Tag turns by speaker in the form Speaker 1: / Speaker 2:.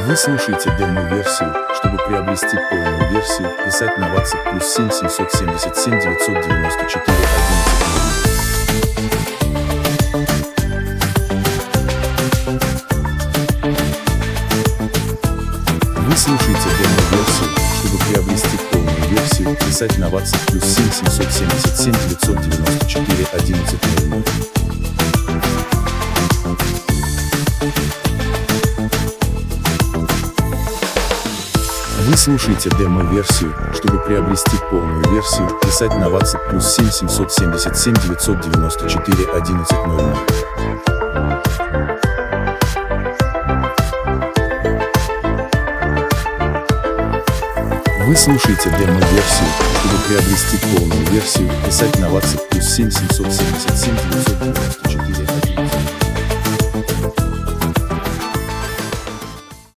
Speaker 1: Вы слушаете демо-версию. Чтобы приобрести полную версию, писать на WhatsApp +7 777 994 11. Вы слушаете демо-версию. Чтобы приобрести полную версию, писать на WhatsApp +7 777 994 11. Вы слушаете демо-версию. Чтобы приобрести полную версию, писать на WhatsApp +7 777 994 11. Вы слушаете демо-версию. Чтобы приобрести полную версию, писать на WhatsApp +7 777 994